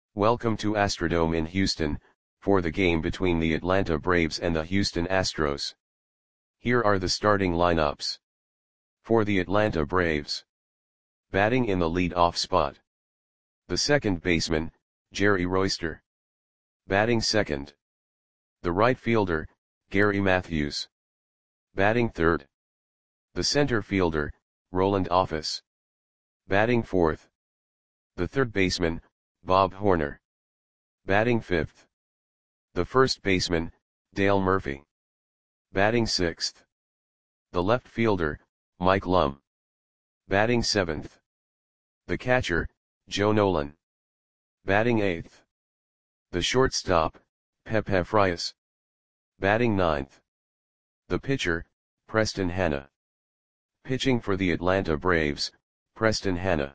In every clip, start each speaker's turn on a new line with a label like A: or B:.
A: Welcome to Astrodome in Houston, for the game between the Atlanta Braves and the Houston Astros. Here are the starting lineups. For the Atlanta Braves. Batting in the lead-off spot. The second baseman, Jerry Royster. Batting second. The right fielder, Gary Matthews. Batting third. The center fielder, Roland Office. Batting fourth. The third baseman, Bob Horner. Batting fifth. The first baseman, Dale Murphy. Batting sixth. The left fielder, Mike Lum. Batting seventh. The catcher, Joe Nolan. Batting eighth. The shortstop, Pepe Frias. Batting ninth. The pitcher, Preston Hanna. Pitching for the Atlanta Braves, Preston Hanna.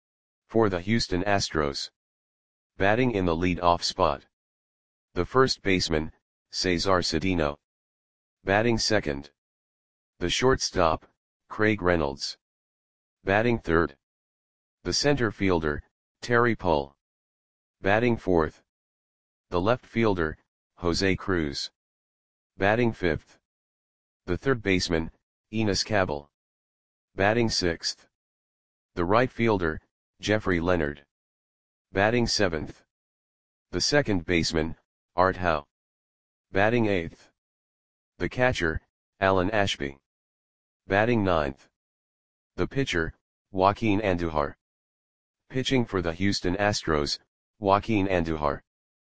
A: For the Houston Astros. Batting in the lead-off spot. The first baseman, Cesar Cedeno. Batting second. The shortstop, Craig Reynolds. Batting third. The center fielder, Terry Pull. Batting fourth. The left fielder, Jose Cruz. Batting fifth. The third baseman, Enos Cabell. Batting sixth. The right fielder, Jeffrey Leonard. Batting seventh. The second baseman, Art Howe. Batting eighth. The catcher, Alan Ashby. Batting ninth. The pitcher, Joaquin Andujar. Pitching for the Houston Astros, Joaquin Andujar.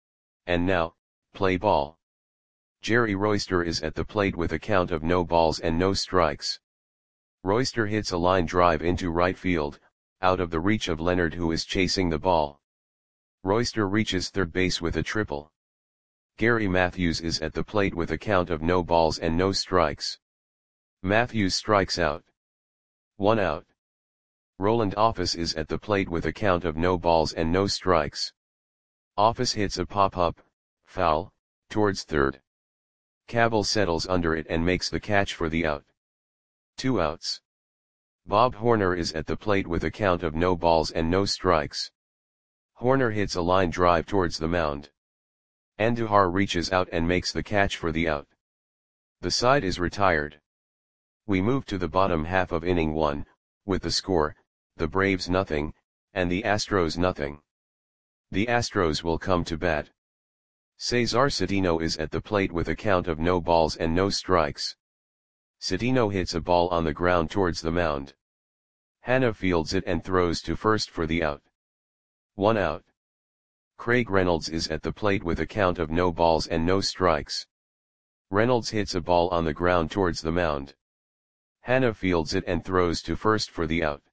A: And now, play ball. Jerry Royster is at the plate with a count of no balls and no strikes. Royster hits a line drive into right field, out of the reach of Leonard, who is chasing the ball. Royster reaches third base with a triple. Gary Matthews is at the plate with a count of no balls and no strikes. Matthews strikes out. 1 out. Roland Office is at the plate with a count of no balls and no strikes. Office hits a pop-up, foul, towards third. Cabell settles under it and makes the catch for the out. 2 outs. Bob Horner is at the plate with a count of no balls and no strikes. Horner hits a line drive towards the mound. Andujar reaches out and makes the catch for the out. The side is retired. We move to the bottom half of inning 1, with the score, the Braves nothing, and the Astros nothing. The Astros will come to bat. Cesar Cedeno is at the plate with a count of no balls and no strikes. Cedeno hits a ball on the ground towards the mound. Hanna fields it and throws to first for the out. 1 out. Craig Reynolds is at the plate with a count of no balls and no strikes. Reynolds hits a ball on the ground towards the mound. Hanna fields it and throws to first for the out.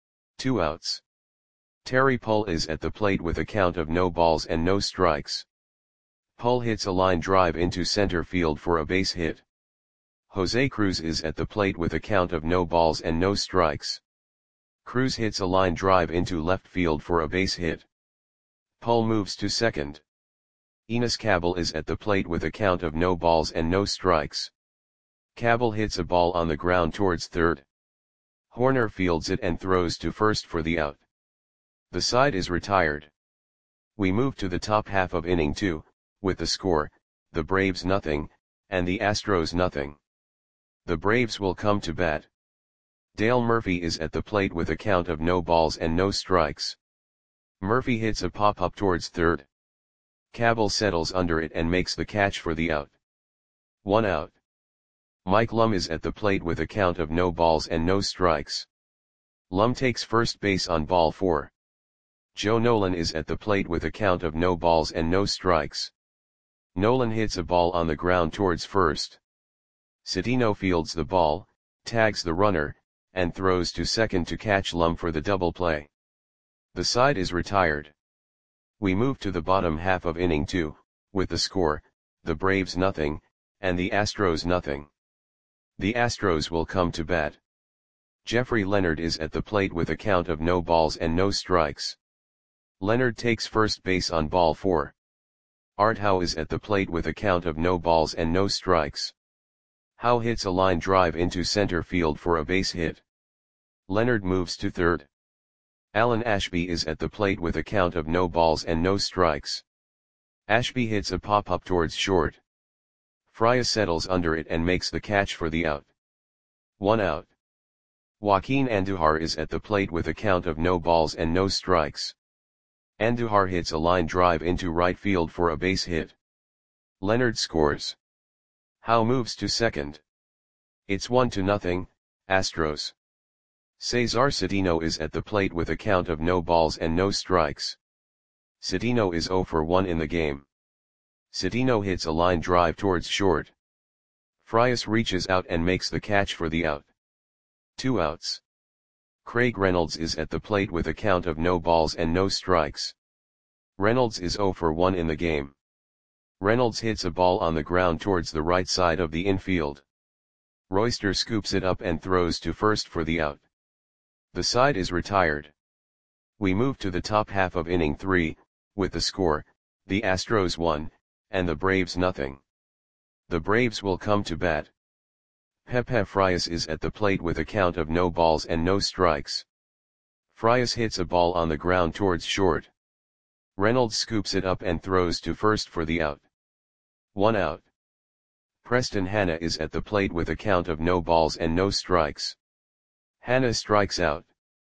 A: 2 outs. Terry Pull is at the plate with a count of no balls and no strikes. Pull hits a line drive into center field for a base hit. Jose Cruz is at the plate with a count of no balls and no strikes. Cruz hits a line drive into left field for a base hit. Pull moves to second. Enos Cabell is at the plate with a count of no balls and no strikes. Cabell hits a ball on the ground towards third. Horner fields it and throws to first for the out. The side is retired. We move to the top half of inning 2, with the score, the Braves nothing, and the Astros nothing. The Braves will come to bat. Dale Murphy is at the plate with a count of no balls and no strikes. Murphy hits a pop-up towards third. Cabell settles under it and makes the catch for the out. 1 out. Mike Lum is at the plate with a count of no balls and no strikes. Lum takes first base on ball 4. Joe Nolan is at the plate with a count of no balls and no strikes. Nolan hits a ball on the ground towards first. Cedeno fields the ball, tags the runner, and throws to second to catch Lum for the double play. The side is retired. We move to the bottom half of inning 2, with the score, the Braves nothing, and the Astros nothing. The Astros will come to bat. Jeffrey Leonard is at the plate with a count of no balls and no strikes. Leonard takes first base on ball 4. Art Howe is at the plate with a count of no balls and no strikes. Howe hits a line drive into center field for a base hit. Leonard moves to third. Alan Ashby is at the plate with a count of no balls and no strikes. Ashby hits a pop-up towards short. Frias settles under it and makes the catch for the out. 1 out. Joaquin Andujar is at the plate with a count of no balls and no strikes. Andujar hits a line drive into right field for a base hit. Leonard scores. Howe moves to second. It's 1-0, Astros. Cesar Cedeno is at the plate with a count of no balls and no strikes. Cedeno is 0 for 1 in the game. Cedeno hits a line drive towards short. Frias reaches out and makes the catch for the out. 2 outs. Craig Reynolds is at the plate with a count of no balls and no strikes. Reynolds is 0 for 1 in the game. Reynolds hits a ball on the ground towards the right side of the infield. Royster scoops it up and throws to first for the out. The side is retired. We move to the top half of inning 3, with the score, the Astros 1, and the Braves 0. The Braves will come to bat. Pepe Frias is at the plate with a count of no balls and no strikes. Frias hits a ball on the ground towards short. Reynolds scoops it up and throws to first for the out. 1 out. Preston Hanna is at the plate with a count of no balls and no strikes. Hanna strikes out.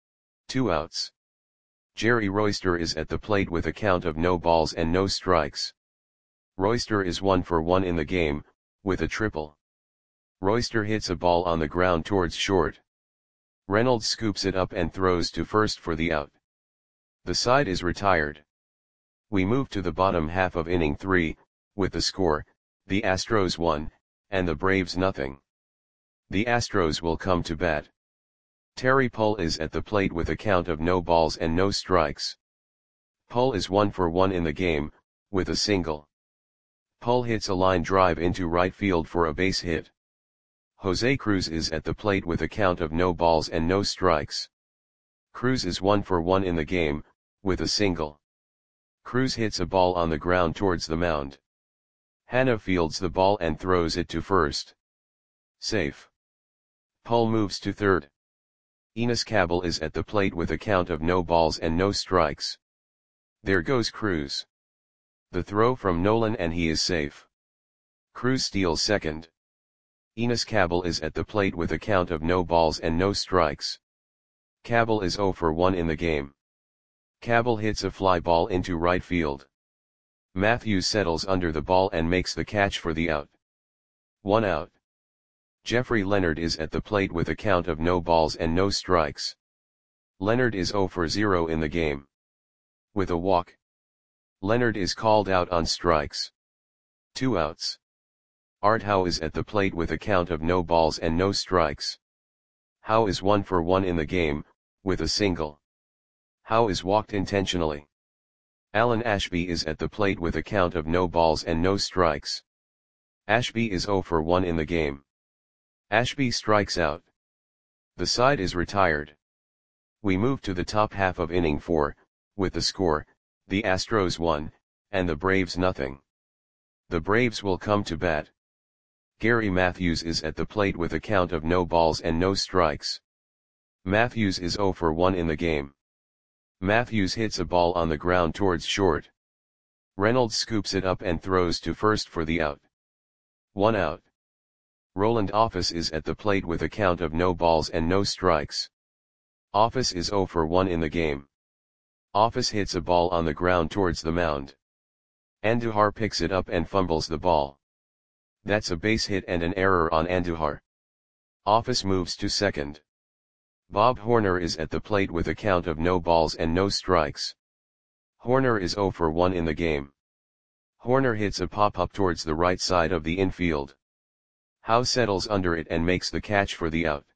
A: 2 outs. Jerry Royster is at the plate with a count of no balls and no strikes. Royster is 1 for 1 in the game, with a triple. Royster hits a ball on the ground towards short. Reynolds scoops it up and throws to first for the out. The side is retired. We move to the bottom half of inning 3, with the score, the Astros 1, and the Braves 0. The Astros will come to bat. Terry Pull is at the plate with a count of no balls and no strikes. Pull is 1 for 1 in the game, with a single. Pull hits a line drive into right field for a base hit. Jose Cruz is at the plate with a count of no balls and no strikes. Cruz is 1 for 1 in the game, with a single. Cruz hits a ball on the ground towards the mound. Hanna fields the ball and throws it to first. Safe. Pull moves to third. Enos Cabell is at the plate with a count of no balls and no strikes. There goes Cruz. The throw from Nolan and he is safe. Cruz steals second. Enos Cabell is at the plate with a count of no balls and no strikes. Cabell is 0 for 1 in the game. Cabell hits a fly ball into right field. Matthews settles under the ball and makes the catch for the out. 1 out. Jeffrey Leonard is at the plate with a count of no balls and no strikes. Leonard is 0 for 0 in the game. With a walk. Leonard is called out on strikes. 2 outs. Art Howe is at the plate with a count of no balls and no strikes. Howe is 1 for 1 in the game, with a single. Howe is walked intentionally. Alan Ashby is at the plate with a count of no balls and no strikes. Ashby is 0 for 1 in the game. Ashby strikes out. The side is retired. We move to the top half of inning 4, with the score, the Astros 1, and the Braves 0. The Braves will come to bat. Gary Matthews is at the plate with a count of no balls and no strikes. Matthews is 0 for 1 in the game. Matthews hits a ball on the ground towards short. Reynolds scoops it up and throws to first for the out. 1 out. Roland Office is at the plate with a count of no balls and no strikes. Office is 0 for 1 in the game. Office hits a ball on the ground towards the mound. Andujar picks it up and fumbles the ball. That's a base hit and an error on Andujar. Office moves to second. Bob Horner is at the plate with a count of no balls and no strikes. Horner is 0 for 1 in the game. Horner hits a pop-up towards the right side of the infield. Howe settles under it and makes the catch for the out.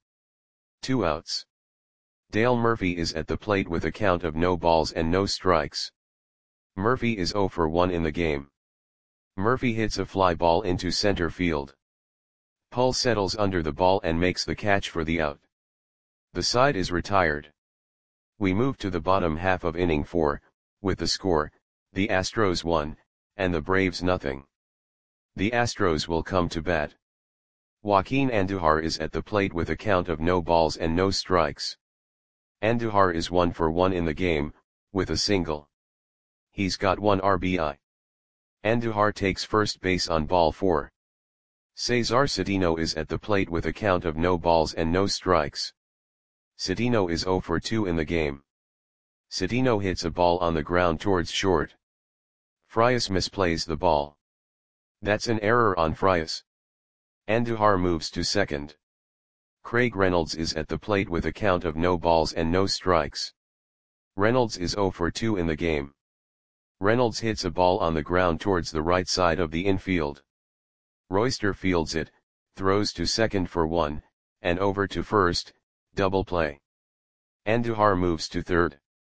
A: 2 outs. Dale Murphy is at the plate with a count of no balls and no strikes. Murphy is 0 for 1 in the game. Murphy hits a fly ball into center field. Pull settles under the ball and makes the catch for the out. The side is retired. We move to the bottom half of inning 4, with the score, the Astros 1, and the Braves 0. The Astros will come to bat. Joaquin Andujar is at the plate with a count of no balls and no strikes. Andujar is 1 for 1 in the game, with a single. He's got 1 RBI. Andujar takes first base on ball 4. Cesar Cedeno is at the plate with a count of no balls and no strikes. Cedeno is 0 for 2 in the game. Cedeno hits a ball on the ground towards short. Frias misplays the ball. That's an error on Frias. Andujar moves to second. Craig Reynolds is at the plate with a count of no balls and no strikes. Reynolds is 0 for 2 in the game. Reynolds hits a ball on the ground towards the right side of the infield. Royster fields it, throws to second for 1, and over to first, double play. Andujar moves to third.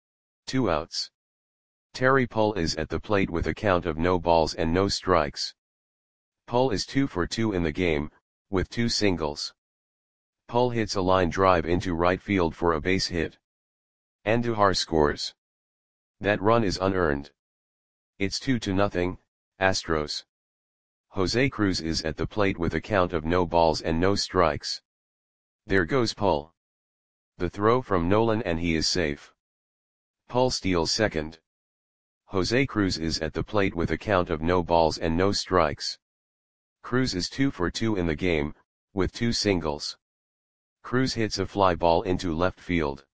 A: 2 outs. Terry Pull is at the plate with a count of no balls and no strikes. Pull is 2 for 2 in the game, with 2 singles. Pull hits a line drive into right field for a base hit. Andujar scores. That run is unearned. It's 2-0, Astros. Jose Cruz is at the plate with a count of no balls and no strikes. There goes Pull. The throw from Nolan and he is safe. Pull steals second. Jose Cruz is at the plate with a count of no balls and no strikes. Cruz is 2 for 2 in the game, with 2 singles. Cruz hits a fly ball into left field.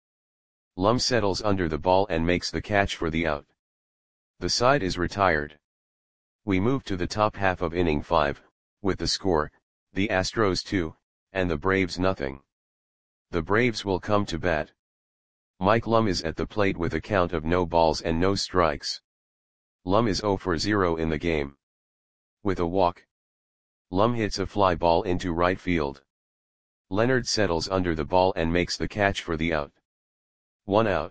A: Lum settles under the ball and makes the catch for the out. The side is retired. We move to the top half of inning 5, with the score, the Astros 2, and the Braves nothing. The Braves will come to bat. Mike Lum is at the plate with a count of no balls and no strikes. Lum is 0 for 0 in the game. With a walk. Lum hits a fly ball into right field. Leonard settles under the ball and makes the catch for the out. 1 out.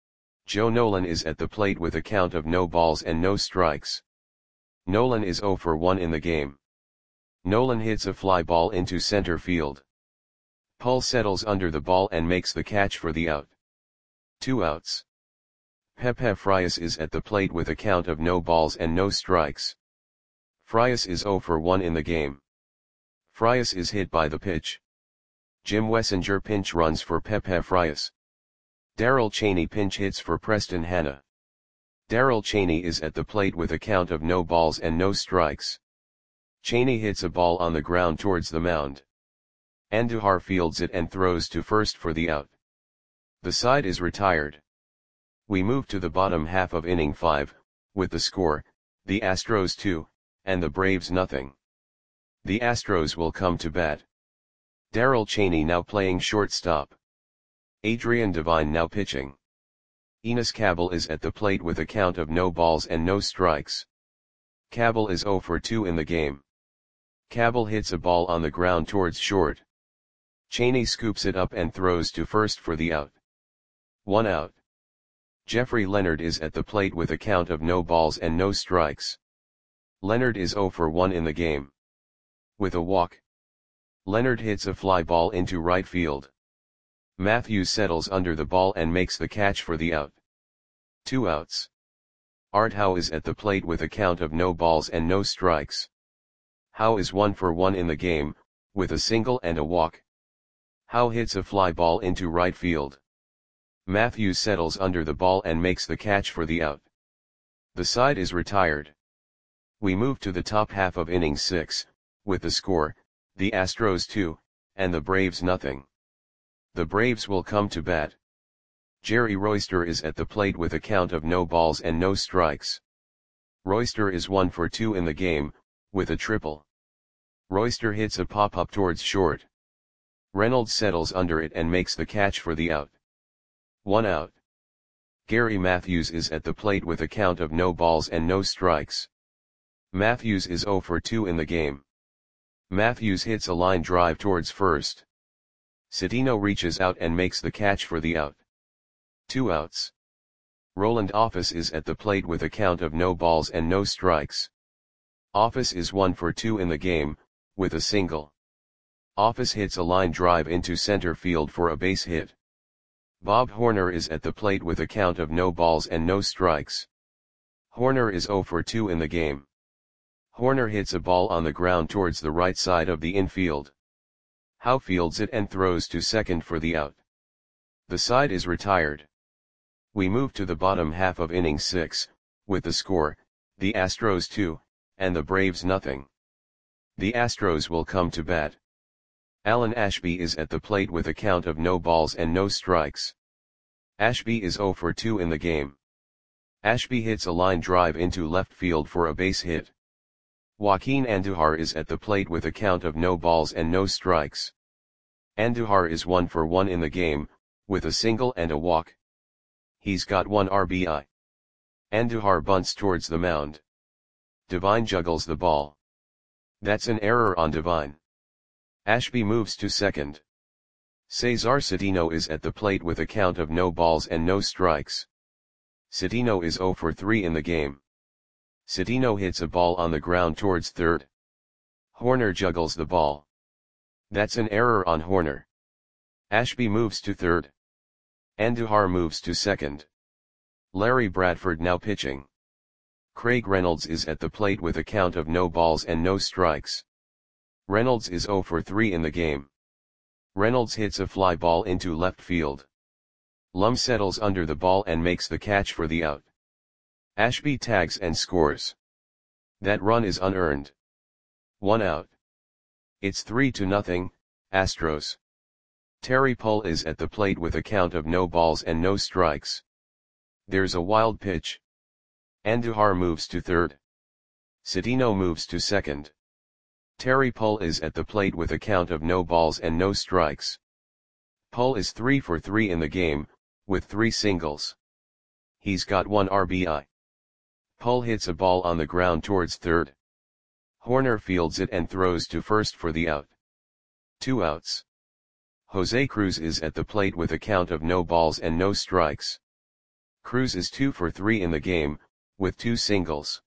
A: Joe Nolan is at the plate with a count of no balls and no strikes. Nolan is 0 for 1 in the game. Nolan hits a fly ball into center field. Pull settles under the ball and makes the catch for the out. 2 outs. Pepe Frias is at the plate with a count of no balls and no strikes. Frias is 0 for 1 in the game. Frias is hit by the pitch. Jim Wessinger pinch runs for Pepe Frias. Darrell Chaney pinch hits for Preston Hanna. Darrell Chaney is at the plate with a count of no balls and no strikes. Chaney hits a ball on the ground towards the mound. Andujar fields it and throws to first for the out. The side is retired. We move to the bottom half of inning 5, with the score, the Astros 2, and the Braves nothing. The Astros will come to bat. Darrell Chaney now playing shortstop. Adrian Devine now pitching. Enos Cabell is at the plate with a count of no balls and no strikes. Cabell is 0 for 2 in the game. Cabell hits a ball on the ground towards short. Chaney scoops it up and throws to first for the out. 1 out. Jeffrey Leonard is at the plate with a count of no balls and no strikes. Leonard is 0 for 1 in the game. With a walk. Leonard hits a fly ball into right field. Matthews settles under the ball and makes the catch for the out. 2 outs. Art Howe is at the plate with a count of no balls and no strikes. Howe is 1 for 1 in the game, with a single and a walk. Howe hits a fly ball into right field. Matthews settles under the ball and makes the catch for the out. The side is retired. We move to the top half of inning 6, with the score, the Astros 2, and the Braves nothing. The Braves will come to bat. Jerry Royster is at the plate with a count of no balls and no strikes. Royster is 1 for 2 in the game, with a triple. Royster hits a pop-up towards short. Reynolds settles under it and makes the catch for the out. 1 out. Gary Matthews is at the plate with a count of no balls and no strikes. Matthews is 0 for 2 in the game. Matthews hits a line drive towards first. Cedeno reaches out and makes the catch for the out. 2 outs. Roland Office is at the plate with a count of no balls and no strikes. Office is 1 for 2 in the game, with a single. Office hits a line drive into center field for a base hit. Bob Horner is at the plate with a count of no balls and no strikes. Horner is 0 for 2 in the game. Horner hits a ball on the ground towards the right side of the infield. Howe fields it and throws to second for the out. The side is retired. We move to the bottom half of inning 6, with the score, the Astros 2, and the Braves nothing. The Astros will come to bat. Alan Ashby is at the plate with a count of no balls and no strikes. Ashby is 0 for 2 in the game. Ashby hits a line drive into left field for a base hit. Joaquin Andujar is at the plate with a count of no balls and no strikes. Andujar is 1 for 1 in the game, with a single and a walk. He's got 1 RBI. Andujar bunts towards the mound. Devine juggles the ball. That's an error on Devine. Ashby moves to second. Cesar Citino is at the plate with a count of no balls and no strikes. Citino is 0 for 3 in the game. Citino hits a ball on the ground towards third. Horner juggles the ball. That's an error on Horner. Ashby moves to third. Andujar moves to second. Larry Bradford now pitching. Craig Reynolds is at the plate with a count of no balls and no strikes. Reynolds is 0 for 3 in the game. Reynolds hits a fly ball into left field. Lum settles under the ball and makes the catch for the out. Ashby tags and scores. That run is unearned. 1 out. It's 3-0, Astros. Terry Pull is at the plate with a count of no balls and no strikes. There's a wild pitch. Andujar moves to third. Citino moves to second. Terry Pull is at the plate with a count of no balls and no strikes. Pull is 3 for 3 in the game, with 3 singles. He's got 1 RBI. Pull hits a ball on the ground towards third. Horner fields it and throws to first for the out. 2 outs. Jose Cruz is at the plate with a count of no balls and no strikes. Cruz is 2 for 3 in the game, with 2 singles.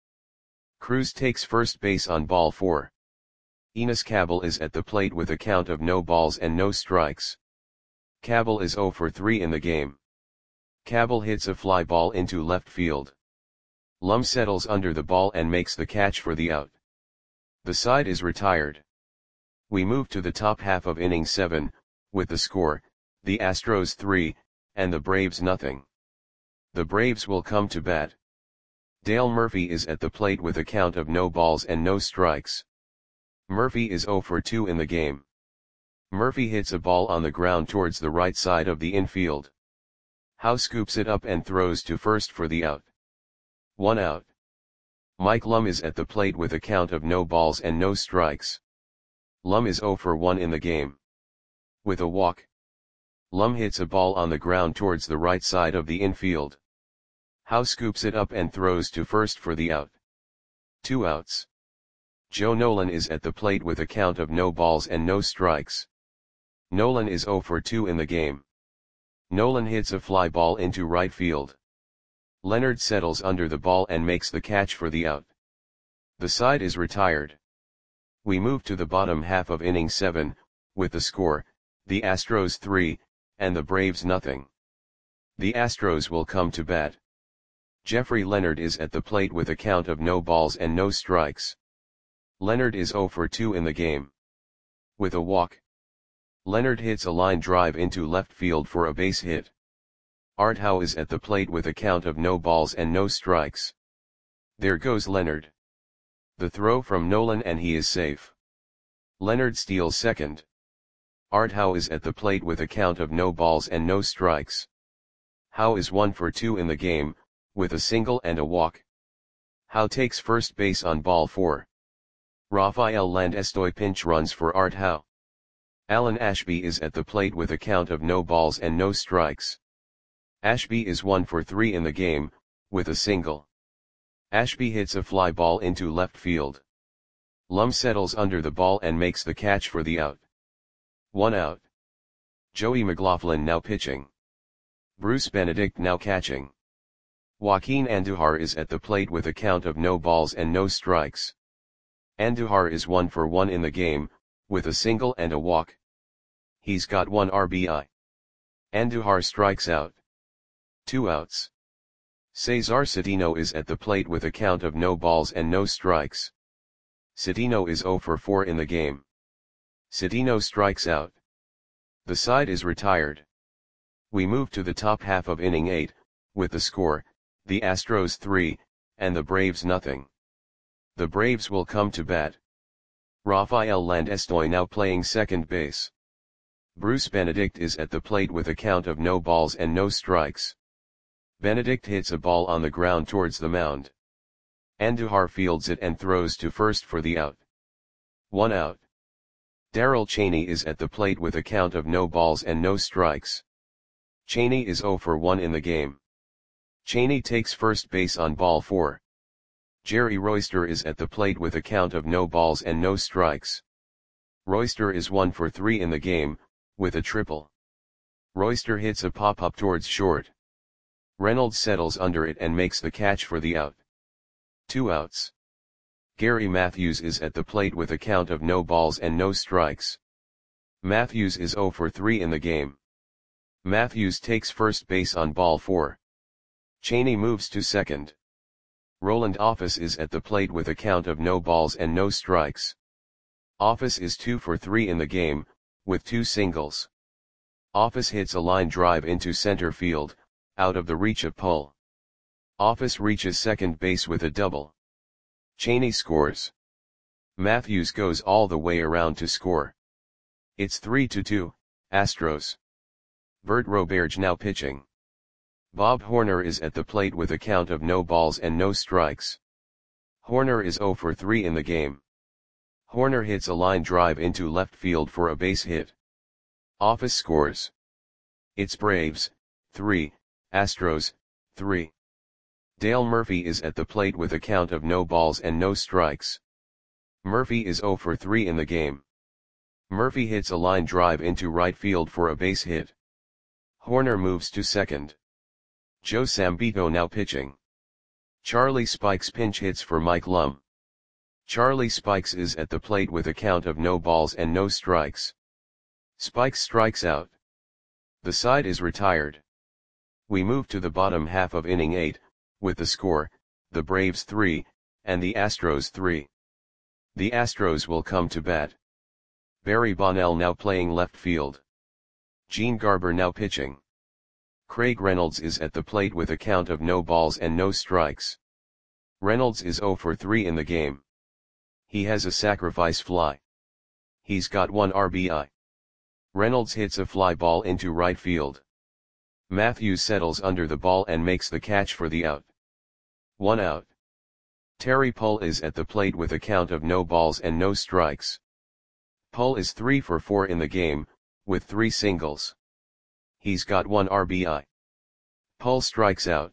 A: Cruz takes first base on ball 4. Enos Cabell is at the plate with a count of no balls and no strikes. Cabell is 0 for 3 in the game. Cabell hits a fly ball into left field. Lum settles under the ball and makes the catch for the out. The side is retired. We move to the top half of inning 7, with the score, the Astros 3, and the Braves nothing. The Braves will come to bat. Dale Murphy is at the plate with a count of no balls and no strikes. Murphy is 0 for 2 in the game. Murphy hits a ball on the ground towards the right side of the infield. Howe scoops it up and throws to first for the out. 1 out. Mike Lum is at the plate with a count of no balls and no strikes. Lum is 0 for 1 in the game. With a walk. Lum hits a ball on the ground towards the right side of the infield. Howe scoops it up and throws to first for the out. 2 outs. Joe Nolan is at the plate with a count of no balls and no strikes. Nolan is 0 for 2 in the game. Nolan hits a fly ball into right field. Leonard settles under the ball and makes the catch for the out. The side is retired. We move to the bottom half of inning 7, with the score, the Astros 3, and the Braves nothing. The Astros will come to bat. Jeffrey Leonard is at the plate with a count of no balls and no strikes. Leonard is 0 for 2 in the game. With a walk. Leonard hits a line drive into left field for a base hit. Art Howe is at the plate with a count of no balls and no strikes. There goes Leonard. The throw from Nolan and he is safe. Leonard steals second. Art Howe is at the plate with a count of no balls and no strikes. Howe is 1 for 2 in the game, with a single and a walk. Howe takes first base on ball 4. Rafael Landestoy pinch runs for Art Howe. Alan Ashby is at the plate with a count of no balls and no strikes. Ashby is 1 for 3 in the game, with a single. Ashby hits a fly ball into left field. Lum settles under the ball and makes the catch for the out. 1 out. Joey McLaughlin now pitching. Bruce Benedict now catching. Joaquin Andujar is at the plate with a count of no balls and no strikes. Andujar is 1 for 1 in the game, with a single and a walk. He's got 1 RBI. Andujar strikes out. 2 outs. Cesar Citino is at the plate with a count of no balls and no strikes. Citino is 0 for 4 in the game. Citino strikes out. The side is retired. We move to the top half of inning 8, with the score, the Astros 3, and the Braves nothing. The Braves will come to bat. Rafael Landestoy now playing second base. Bruce Benedict is at the plate with a count of no balls and no strikes. Benedict hits a ball on the ground towards the mound. Andujar fields it and throws to first for the out. 1 out. Darrell Chaney is at the plate with a count of no balls and no strikes. Chaney is 0 for 1 in the game. Chaney takes first base on ball 4. Jerry Royster is at the plate with a count of no balls and no strikes. Royster is 1 for 3 in the game, with a triple. Royster hits a pop-up towards short. Reynolds settles under it and makes the catch for the out. 2 outs. Gary Matthews is at the plate with a count of no balls and no strikes. Matthews is 0 for 3 in the game. Matthews takes first base on ball 4. Chaney moves to second. Roland Office is at the plate with a count of no balls and no strikes. Office is 2 for 3 in the game, with 2 singles. Office hits a line drive into center field, out of the reach of Pull. Office reaches second base with a double. Chaney scores. Matthews goes all the way around to score. It's 3-2, Astros. Bert Roberge now pitching. Bob Horner is at the plate with a count of no balls and no strikes. Horner is 0 for 3 in the game. Horner hits a line drive into left field for a base hit. Office scores. It's Braves, 3, Astros, 3. Dale Murphy is at the plate with a count of no balls and no strikes. Murphy is 0 for 3 in the game. Murphy hits a line drive into right field for a base hit. Horner moves to second. Joe Sambito now pitching. Charlie Spikes pinch hits for Mike Lum. Charlie Spikes is at the plate with a count of no balls and no strikes. Spikes strikes out. The side is retired. We move to the bottom half of inning 8, with the score, the Braves 3, and the Astros 3. The Astros will come to bat. Barry Bonnell now playing left field. Gene Garber now pitching. Craig Reynolds is at the plate with a count of no balls and no strikes. Reynolds is 0 for 3 in the game. He has a sacrifice fly. He's got 1 RBI. Reynolds hits a fly ball into right field. Matthews settles under the ball and makes the catch for the out. 1 out. Terry Pull is at the plate with a count of no balls and no strikes. Pull is 3 for 4 in the game, with 3 singles. He's got 1 RBI. Pull strikes out.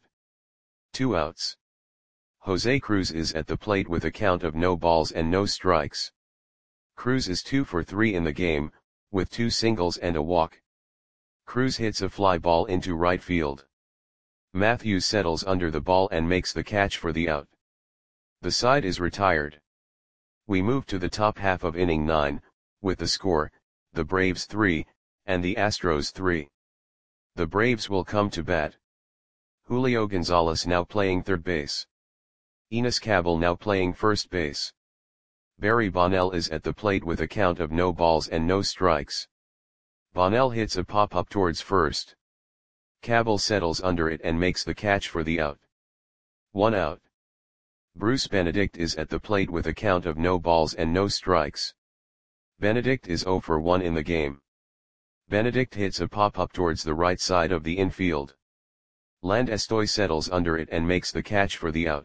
A: 2 outs. Jose Cruz is at the plate with a count of no balls and no strikes. Cruz is 2 for 3 in the game, with 2 singles and a walk. Cruz hits a fly ball into right field. Matthews settles under the ball and makes the catch for the out. The side is retired. We move to the top half of inning 9, with the score, the Braves 3, and the Astros 3. The Braves will come to bat. Julio Gonzalez now playing third base. Enos Cabell now playing first base. Barry Bonnell is at the plate with a count of no balls and no strikes. Bonnell hits a pop-up towards first. Cabell settles under it and makes the catch for the out. 1 out. Bruce Benedict is at the plate with a count of no balls and no strikes. Benedict is 0 for 1 in the game. Benedict hits a pop-up towards the right side of the infield. Landestoy settles under it and makes the catch for the out.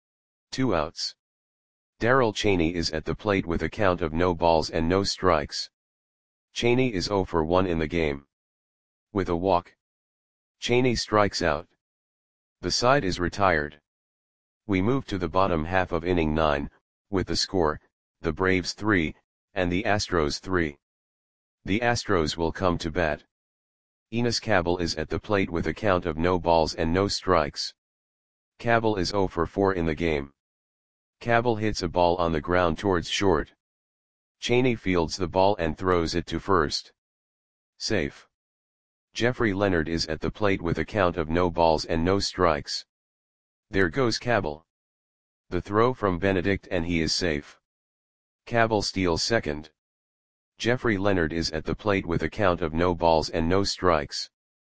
A: 2 outs. Darrell Chaney is at the plate with a count of no balls and no strikes. Chaney is 0 for 1 in the game. With a walk. Chaney strikes out. The side is retired. We move to the bottom half of inning 9, with the score, the Braves 3, and the Astros 3. The Astros will come to bat. Enos Cabell is at the plate with a count of no balls and no strikes. Cabell is 0 for 4 in the game. Cabell hits a ball on the ground towards short. Chaney fields the ball and throws it to first. Safe. Jeffrey Leonard is at the plate with a count of no balls and no strikes. There goes Cabell. The throw from Benedict and he is safe. Cabell steals second. Jeffrey Leonard is at the plate with a count of no balls and no strikes.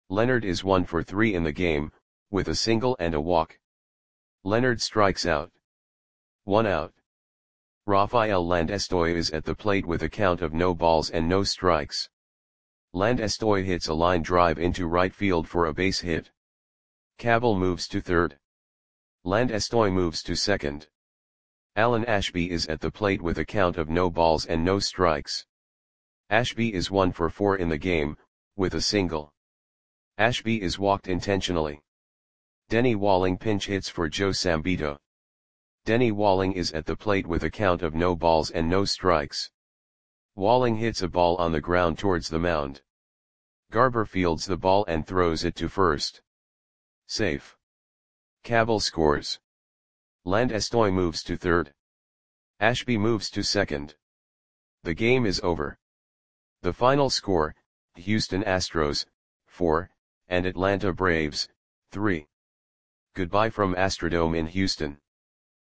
A: Leonard is 1 for 3 in the game, with a single and a walk. Leonard strikes out. 1 out. Rafael Landestoy is at the plate with a count of no balls and no strikes. Landestoy hits a line drive into right field for a base hit. Cabell moves to third. Landestoy moves to second. Alan Ashby is at the plate with a count of no balls and no strikes. Ashby is 1 for 4 in the game, with a single. Ashby is walked intentionally. Denny Walling pinch hits for Joe Sambito. Denny Walling is at the plate with a count of no balls and no strikes. Walling hits a ball on the ground towards the mound. Garber fields the ball and throws it to first. Safe. Cabell scores. Landestoy moves to third. Ashby moves to second. The game is over. The final score, Houston Astros, 4, and Atlanta Braves, 3. Goodbye from Astrodome in Houston.